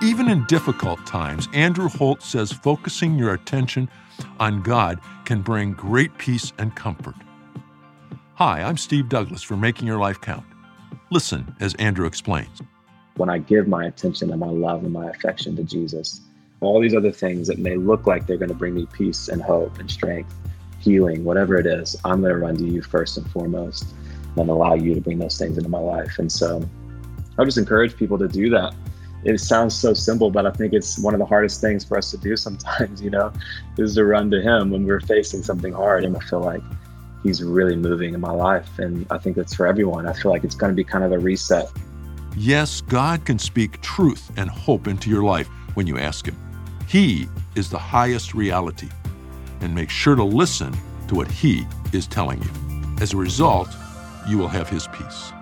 Even in difficult times, Andrew Holt says focusing your attention on God can bring great peace and comfort. Hi, I'm Steve Douglas for Making Your Life Count. Listen as Andrew explains. When I give my attention and my love and my affection to Jesus, all these other things that may look like they're going to bring me peace and hope and strength, healing, whatever it is, I'm going to run to you first and foremost and allow you to bring those things into my life. And so I just encourage people to do that. It sounds so simple, but I think it's one of the hardest things for us to do sometimes, is to run to him when we're facing something hard. And I feel like he's really moving in my life. And I think that's for everyone. I feel like it's going to be kind of a reset. Yes, God can speak truth and hope into your life when you ask him. He is the highest reality. And make sure to listen to what he is telling you. As a result, you will have his peace.